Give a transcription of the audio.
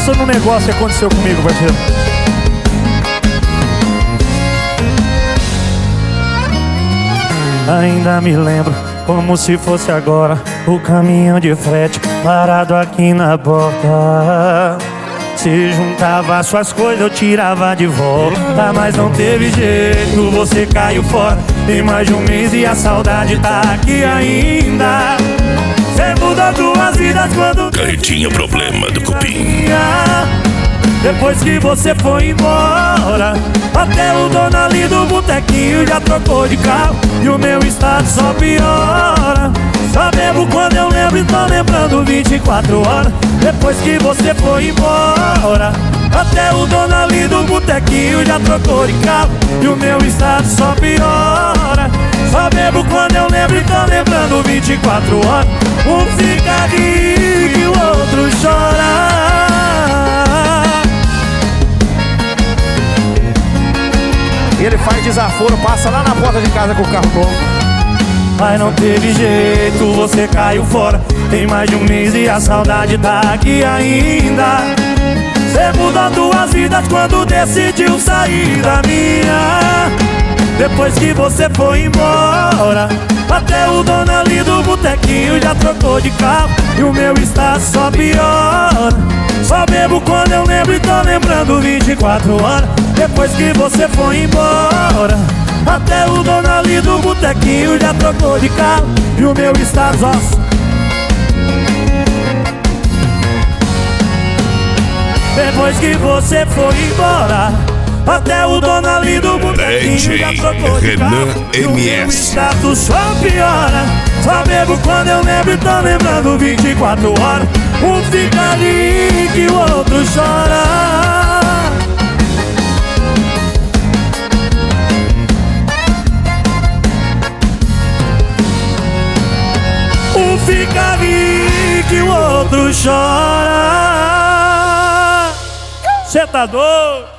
Pensa no negócio que aconteceu comigo, parceiro. Ainda me lembro, como se fosse agora, o caminhão de frete parado aqui na porta. Se juntava suas coisas, eu tirava de volta, mas não teve jeito, você caiu fora. Tem mais de um mês e a saudade tá aqui ainda. Cê mudou duas vidas quando Carretinha Problema do Cupim. Depois que você foi embora, até o dono ali do botequinho já trocou de carro e o meu estado só piora. Só bebo quando eu lembro e tô lembrando 24 horas. Depois que você foi embora, até o dono ali do botequinho já trocou de carro e o meu estado só piora. Só bebo quando eu lembro e tô lembrando 24 horas. Um fica rico e o outro chora. Ele faz desaforo, passa lá na porta de casa com o carro novo. Mas não teve jeito, você caiu fora. Tem mais de um mês e a saudade tá aqui ainda. Cê mudou duas vidas quando decidiu sair da minha. Depois que você foi embora, até o dono ali do botequinho já trocou de carro e o meu estado só piora. Só bebo quando eu lembro e tô lembrando 24 horas. Depois que você foi embora, até o dono ali do botequinho já trocou de carro e o meu estado só. Depois que você foi embora, até o dono ali do botequinho já trocou de carro e o meu status só piora. Só bebo quando eu lembro e tô lembrando 24 horas. Um fica ali que o outro chora. Um fica ali que o outro chora. Cê tá doido?